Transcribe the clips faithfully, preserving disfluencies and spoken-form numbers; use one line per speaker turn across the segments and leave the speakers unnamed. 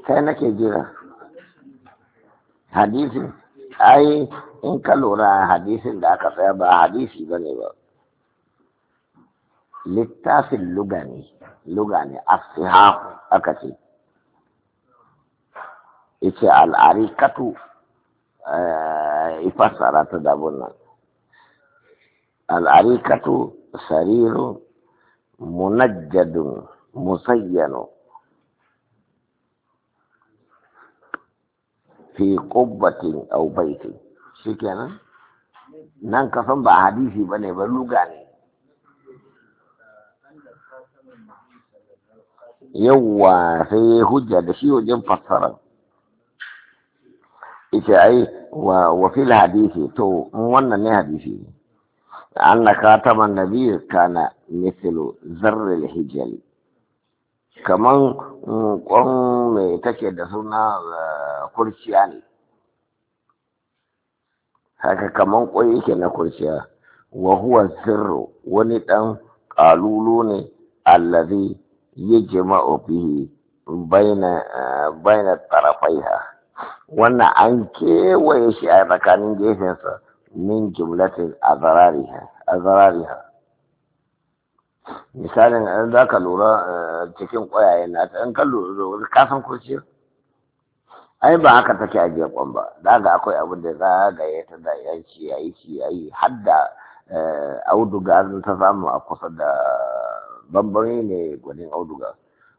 kai nake jira hadisin ai in ka lura hadisin da aka tsaya ba hadisi ba ne ba littafin luga ne luga ne asihahu aka ce ice al'arikatu ifassara ta dabun nan al'arikatu sariru munajjadun musayyano fi qubbatin aw baitin shikenan nan kasan ba hadisi bane ba luga ne yawwa sai hujja da shi wajen fassara ita ai wa wa fil hadisi to wannan ne hadisi anna khataman nabiy kana mithlu zarr al hijal kaman kon me take da suna kurciya ne haka kaman kwai yake na kurciya wa huwa sirru wani dan kalulu ne allazi yajma'u bihi baina baina tarafaiha wannan an kewaye shi a tsakanin gefensa min jumlatin azrariha azrariha misalin an za ka lura cikin ƙwayayen nata in ka lura ka san kurciya ai ba haka take ajiye kwan ba daga akwai abin da za ga ya ta da yanci yayi ci yayi har da auduga ta samu a kusa da bambari ne gwanin auduga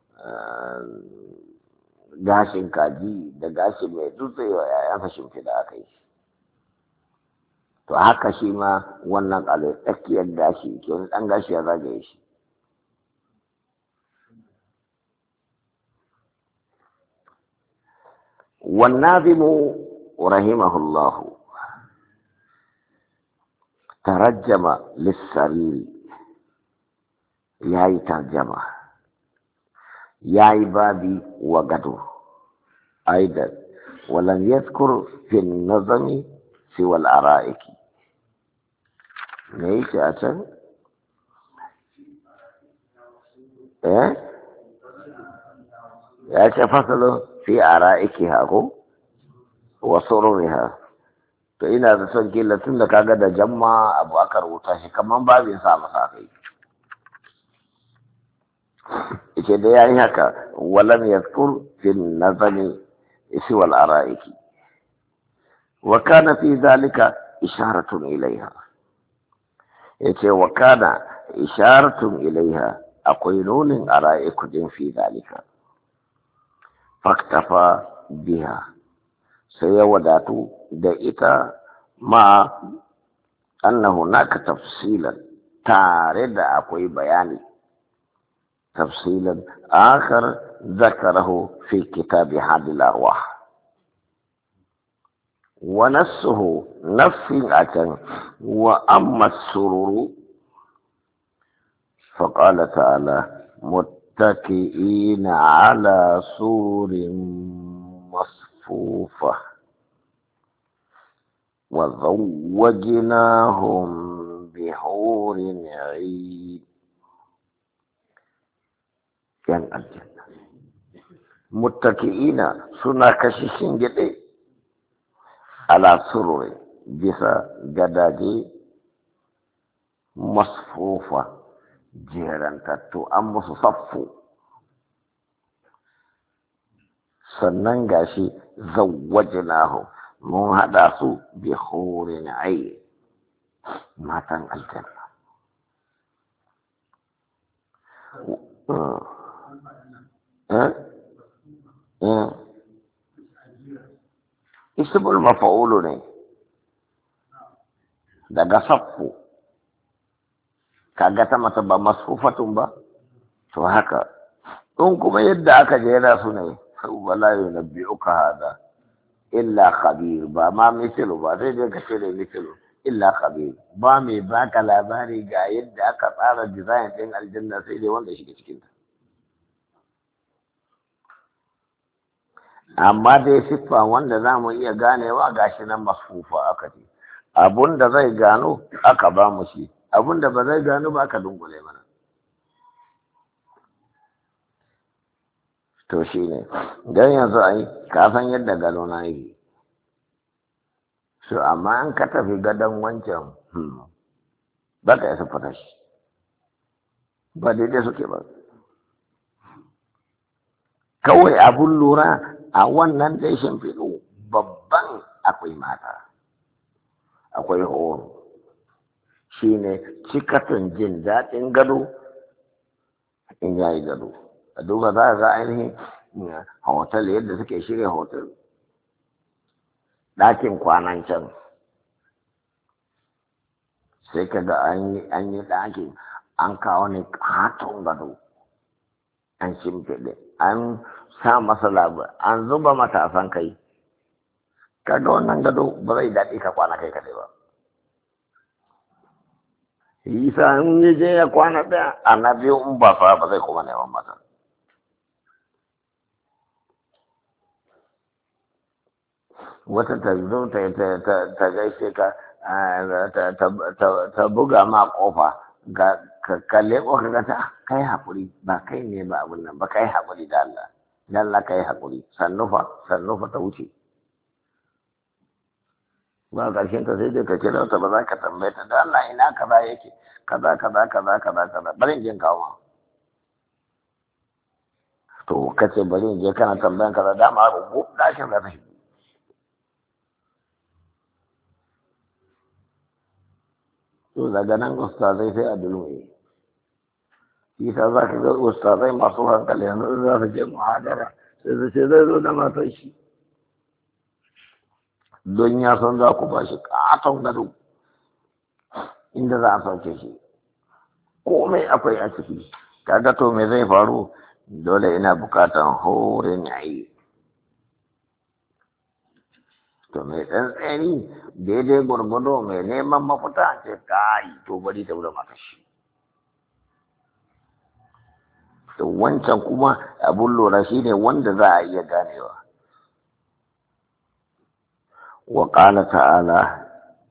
gashin kaji da gashi mai dutsewa yayansa shimfiɗa aka yi to haka shi ma wannan ƙalai tsakiyar gashi ke wani ɗan gashi ya zagaye shi والناظم رحمه الله ترجم للسرير ياي ترجمة ياي بابي وقدو أيضا ولم يذكر في النظم سوى الأرائك ليش أتن إيه يا فصل في أرائكها وسرورها to ina da son kila tun da kaga da jamma abu aka rubuta shi kaman babin sa masa kai ita da yayi haka walam yadhkur fi nazami isi wal araiki wa kana fi dhalika isharatun ilaiha yace wa kana isharatun ilaiha akwai nunin araiku din fi dhalika faktafa biha sai ya wadatu da ita ma anna hunaka tafsilan tare da akwai bayani tafsilan akhar zakarahu fi kitab hadil arwah wa nassuhu nafsin akan wa amma sururu faqala ta'ala متكئين على سور مصفوفة وزوجناهم بحور عين يعني الجنة متكئين سنة كششين جدي على سرور جسا جداجي مصفوفة jerantattu an musu saffu sannan gashi zawwajnahu mun hada su bi hurin ayn matan aljanna eh eh ismul maf'ul ne daga saffu kaga ta mata ba masfufatun ba to haka in kuma yadda aka jera su ne wala yunabbi'uka hada illa khabir ba ma misalu ba sai dai ka ce da misalu illa khabir ba mai baka labari ga yadda aka tsara design din aljanna sai dai wanda shiga cikin ta amma dai siffa wanda za mu iya ganewa gashi nan masfufa aka ce abun da zai gano aka ba mu shi abun da ba zai gano ba aka dungule mana to shi ne don yanzu ai ka san yadda gado na yi so amma an ka tafi gadon wancan ba ka yasa fata shi ba daidai suke ba kawai abun lura a wannan dai shimfiɗu babban akwai mata akwai horo shi ne cikatan jin daɗin gado in yayi gado a duba za a ga ainihin hotel yadda suke shirya hotel ɗakin kwanan can sai ka ga an yi ɗakin an kawo ne katon gado an shimfiɗe an sa masa labar an zuba matasan kai kaga wannan gado ba zai daɗi ka kwana kai kaɗai ba isa in yi je ya kwana ɗaya a na biyu in ba fa ba zai kuma neman mata wata ta zo ta gaishe ka ta buga ma kofa ga ka leƙo ka ga ta kai haƙuri ba kai ne ba abin nan ba kai haƙuri da Allah da Allah kai haƙuri sannufa sannufa ta wuce ba ƙarshen ta sai dai ka kira ta ba za ka tambaye ta da Allah ina kaza yake kaza kaza kaza kaza kaza bari in je kawo ma to kace bari in je kana tambayan kaza dama rubu ɗakin za ta shigo to daga nan ustazai sai a dulmuye isa za ka ga ustazai masu hankali yanzu za su je muhadara sai su ce zai zo da matar shi don ya san za ku ba shi katon gado inda za a sauke shi komai akwai a ciki kaga to me zai faru dole ina bukatan horin yayi to mai ɗan tsani daidai gwargwado mai neman mafita ce kai to bari ta wuce mata shi to wancan kuma abun lura shi ne wanda za a iya ganewa wa qala ta'ala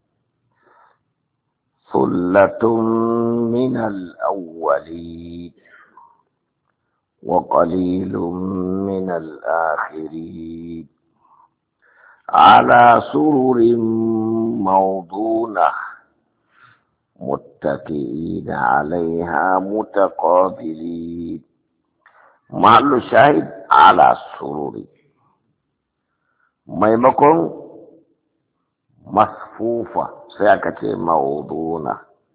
sullatun min al-awwalin wa qalilun min al-akhirin على سرر موضونة متكئين عليها متقابلين محل الشاهد على السرور ميمكن مصفوفة سيكة موضونة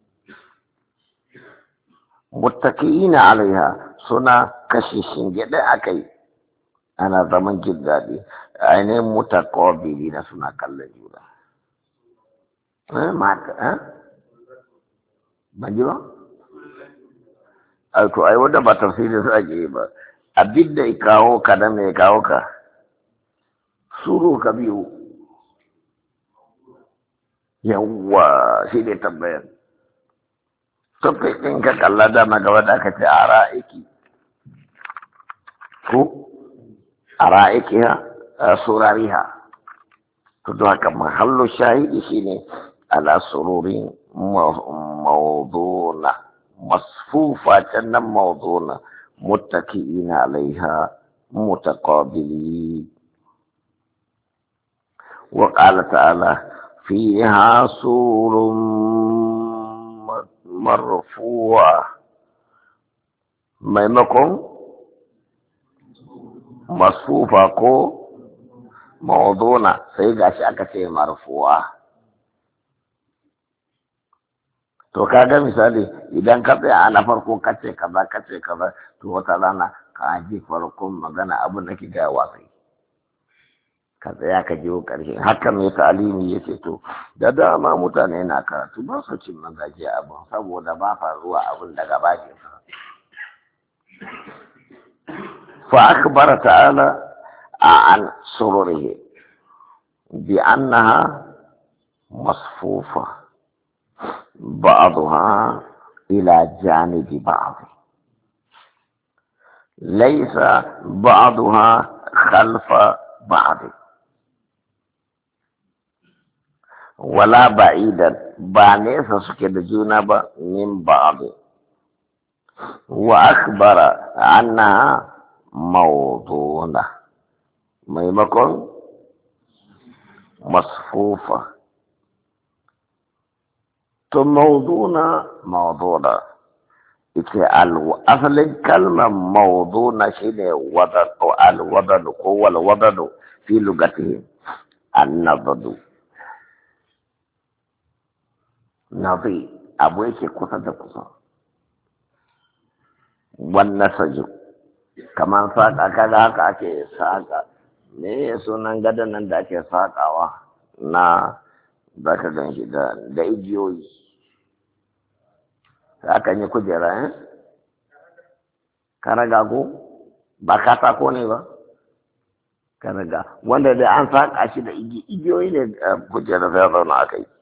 متكئين عليها سنة كشيشين جدا أكي ana zaman jin daɗi ainihin mutakabili na suna kallon juna. Eh, mata, eh? Ban ji ba? To, ai, wanda ba tafsiri su ake ba, abin da ya kawo ka da mai kawo ka, suru ka biyu. Yawwa, shi ne tambayar. Tafi ɗin ka kalla dama gaba da aka ce a ra'aiki. Ko? أرائكها سرارها تدوك محل الشاهد شيني على سرور موضونة مصفوفة موضونة متكئين عليها متقابلين وقال تعالى فيها سور مرفوعة ميمكم masufa ko mawduna sai gashi aka ce marfuwa to kaga misali idan ka tsaya a na farko kace kaza kace kaza to wata rana ka ji farkon magana abin da ke ga wasai ka tsaya ka jiwo karshe haka mai ta'alimi yace to da dama mutane na karatu ba su cin magaji abin saboda ba faruwa abin daga bakin sa فأخبر تعالى عن سرره بأنها مصفوفة بعضها إلى جانب بعض ليس بعضها خلف بعض ولا بعيدا بانيس سكد جنب من بعض وأخبر أنها mawduna maimakon masfufa. To mawduna mawduna ita asalin kalmar mawduna shine wadadu alwadadu ko walwadadu fi lugatihi annadadu. Nabi abu yake kusa da kusa. Wannan saju kamar saƙa kaga haka ake saƙa. Me sunan gadon nan da ake saƙawa na za ka gan shi da igiyoyi. Akan yi kujera eh? Karaga ko ba katako ne ba? Karaga wanda da an saƙa shi da igiyoyi ne kujera zai zauna aka yi.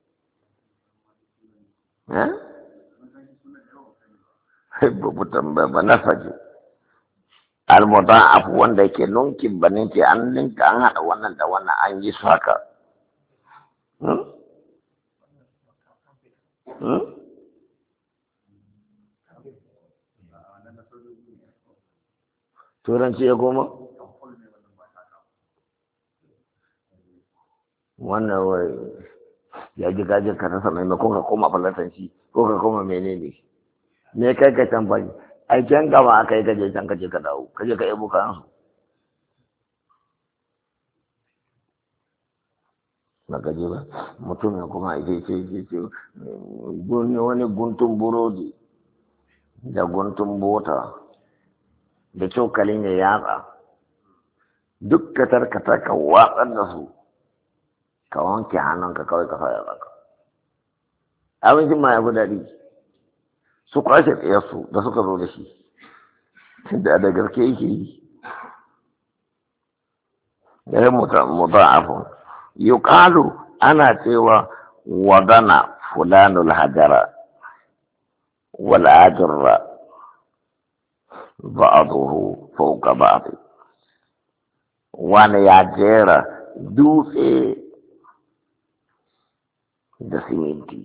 Babu tambaya ba na saje. Almuda'af wanda yake nunkin banin ce an linka an haɗa wannan da wannan an yi su haka. Turanci ya goma? Wannan wai ya ji gajin ka rasa maimakon ka koma falatanci ko ka koma menene me kai ka can bane ai can gaba aka yi kaje can kaje ka dawo kaje ka yabo kan su na gaje ba mutum ya kuma ake ce ce ce gunne wani guntun burodi da guntun bota da cokalin ya yatsa duk ka tarkata ka watsar da su ka wanke hannunka kawai ka fara baka abincin ma ya fi daɗi su kwashe tsayarsu da suka zo da shi da da gaske yake yi ya yi muta'afun yuqalu ana cewa wadana fulanul hajara wal ajra ba'dahu fawqa ba'd wani ya jera dutse da siminti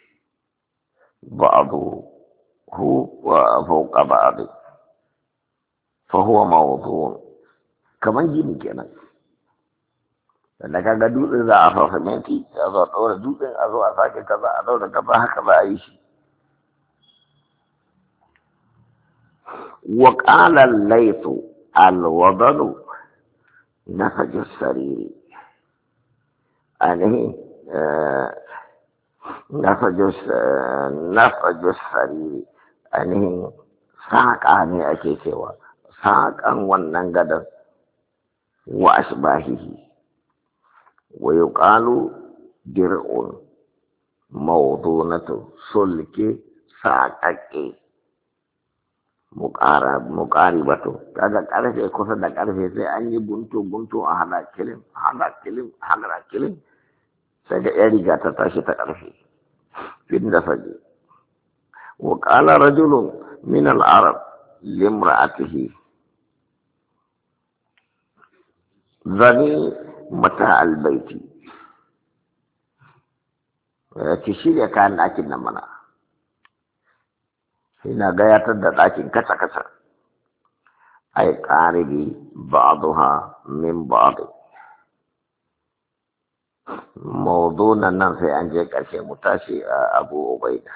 ba'dahu fawqa ba'd fa huwa mawdu' kaman gini kenan da kaga dutsen za a fa siminti a zo a ɗora dutsen a zo a sake kaza a ɗora kaza haka ba a yi shi wa qala al-laythu al-wadalu nafaju sariri ainihin nafajus nafajus sariri ainihin saƙa ne ake cewa saƙan wannan gadon wa asbahihi wa yuqalu dir'un mawdunatu sulke saƙaƙe muƙara muƙaribatu kaga ƙarfe kusa da ƙarfe sai an yi guntu guntu a hada kilin hada kilin hada kilin sai da ya riga ta tashi ta ƙarfe fin da faje wa qala rajulun min al-arab limra'atihi zani mata albaiti ki shirya kayan ɗakin nan mana ina gayatar da ɗakin kasa-kasa ai ƙaribi ba'duha min ba'd mawdunan nan sai an je ƙarshe mu tashi a Abu Ubaida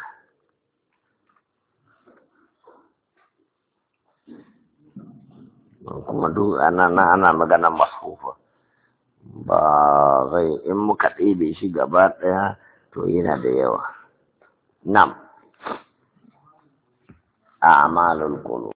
kuma duk ana ana magana masfufa ba zai in muka ɗebe shi gaba ɗaya to yana da yawa nam a'malul qulub